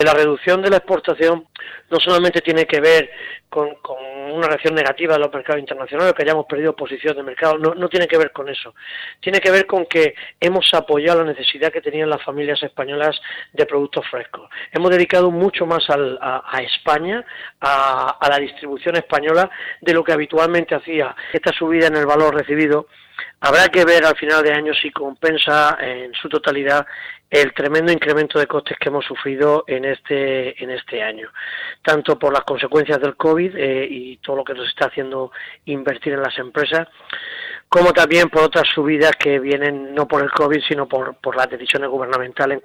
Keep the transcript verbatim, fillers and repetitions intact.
La reducción de la exportación no solamente tiene que ver con, con una reacción negativa de los mercados internacionales, que hayamos perdido posición de mercado, no, no tiene que ver con eso. Tiene que ver con que hemos apoyado la necesidad que tenían las familias españolas de productos frescos. Hemos dedicado mucho más al, a, a España, a, a la distribución española, de lo que habitualmente hacía. Esta subida en el valor recibido habrá que ver al final de año si compensa en su totalidad el tremendo incremento de costes que hemos sufrido en este en este año, tanto por las consecuencias del COVID eh, y todo lo que nos está haciendo invertir en las empresas, como también por otras subidas que vienen no por el COVID, sino por, por las decisiones gubernamentales.